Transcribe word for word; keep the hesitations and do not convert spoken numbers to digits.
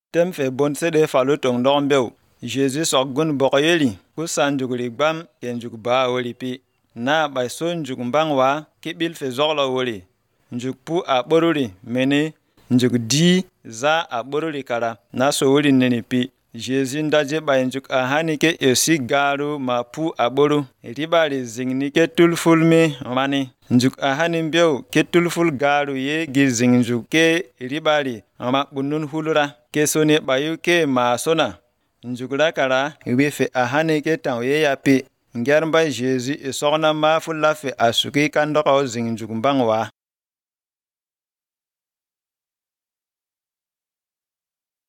Tem fe bon sede falo tong dog mbeu. Jésus sok gun bokoyeli. Kusan juguli gbam ken juk ba woli pi. Na bay son juk mbang wa ki bil fe zogla woli. Njuk pu a boruri meni njuk di za a boruri kara. Na so woli neni pi. Jésus ndaje bay njuk a hani ke esi garu ma pu a boru. Ribali zingni ke tulfulmi mani. Njuk a hani mbeu ke tulful garu ye gi zing njuk ke ribali ma bunun hulura. Ke soni bayu ke ma sona. Njuk la kara wife a hani ke tang ye ya pi. Ngermba Jésus isogna ma fu lafe asuki kandoko zing njuk mbang wa.